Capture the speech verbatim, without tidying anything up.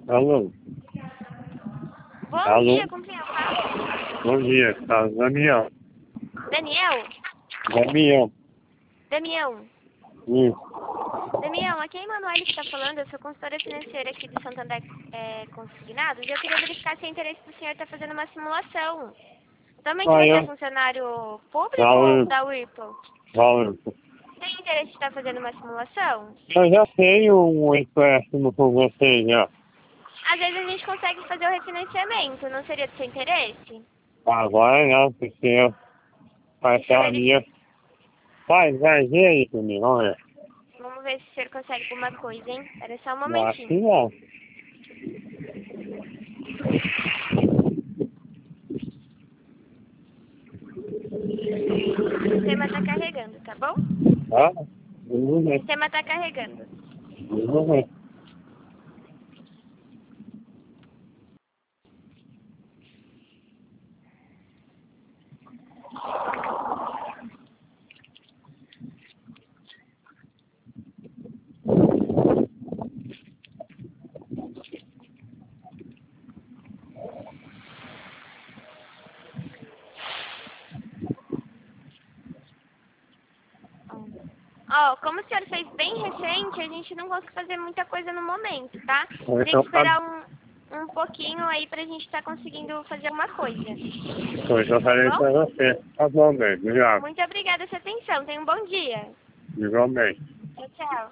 Alô? Bom Alô? dia, com quem eu falo? Bom dia, tá? Daniel. Daniel? Daniel. Damião. Isso. Damião, aqui é a Emanuele que está falando, eu sou consultora financeira aqui do Santander é, Consignados e eu queria verificar se é interesse do senhor estar fazendo uma simulação. Também que Ah, você é eu? funcionário público Da ou Whirlpool. da Whirlpool? Valeu. Tem interesse de estar fazendo uma simulação? Eu já tenho um empréstimo com você já. Às vezes a gente consegue fazer o refinanciamento, não seria do seu interesse? Agora não, porque eu faz Deixa eu a minha. verificar. Faz, vai ver aí comigo, vamos ver. Vamos ver se o senhor consegue alguma coisa, hein? Espera só um Não, acho que momentinho. não. O sistema está carregando, tá bom? Tá? Vamos O ver. sistema está carregando. Vamos ver. Ó, como o senhor fez bem recente, a gente não consegue fazer muita coisa no momento, tá? Tem que Então tá. esperar um, um pouquinho aí pra gente estar conseguindo fazer alguma coisa. Pois eu falei Tá pra bom? você. Tá bom, bem. Obrigado. Muito obrigada pela sua atenção. Tenha um bom dia. Igualmente. Tchau, tchau.